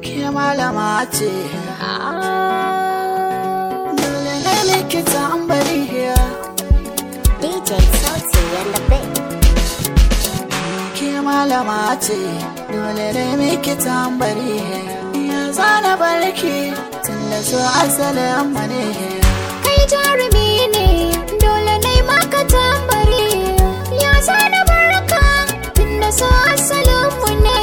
ke malama ce, dole ne likita an bari here. DJ Sauti and the Big. Ke malama ce, dole ne likita an bari here. Ya zana barki tunda so asalin mu ne. Kai jarumi ne, dole ne maka tambari. Ya zana barka tunda so asalin mu ne.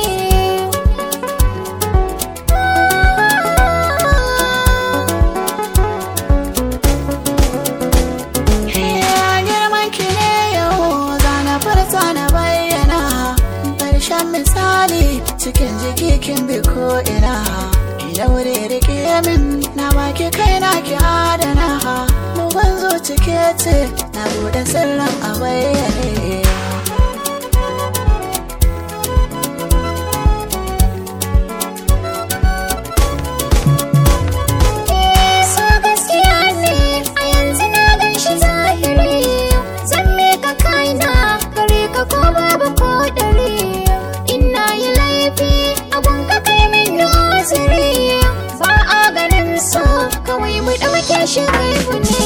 Misali cikin jiki kin bi ko ina ki daure rike min na baki kaina ki adana mu banzo cike ce na bude sirrin a bayyane. So gaskiya ne a yanzu na gan shi zahiri, zan mika kaina gare ka ko babu ko dare. Ba a ganin so kawai mu ɗauke shi gaibu ne.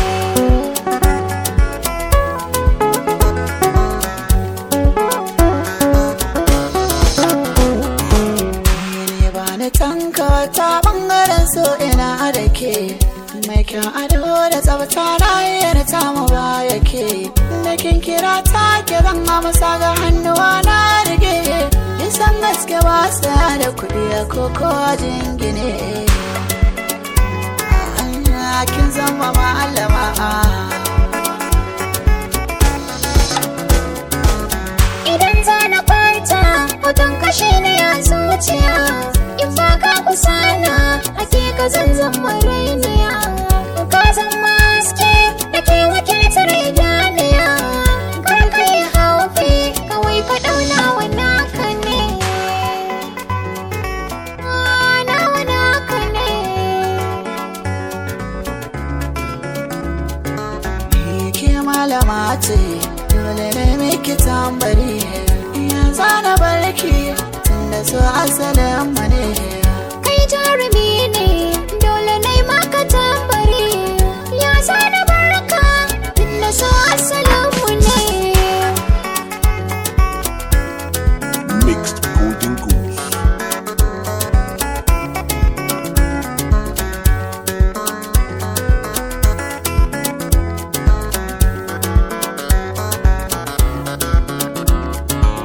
Ni ba ni tanka ta ɓangaren so ina da ke, mai kyan ado da tsafta na yana ta mu ba yake. Da kin kira ta ke zan amsa ga hannuwa na rige. Nisan gaske ba saya da kuɗi a koko jingine. Kin zama malama. Idan za na ɓata hoton kashe ne a zuciya, in ba ka kusana hakika zan zama rainiya. Ka zama haske da ke wakiltar idaniya, kar ka yi haufi kawai ka ɗauna wa naka ne. Malama ce, dole ne miki tambari. Ya zana barki tunda so asalin mu ne. Kai jarumi ne, dole ne maka tambari. Ya zana barka tunda so asalin mu ne. Mixed Golden Goose.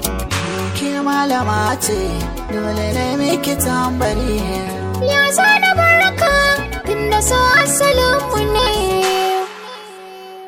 Malama ce, dole ne miki tambari. Ya zana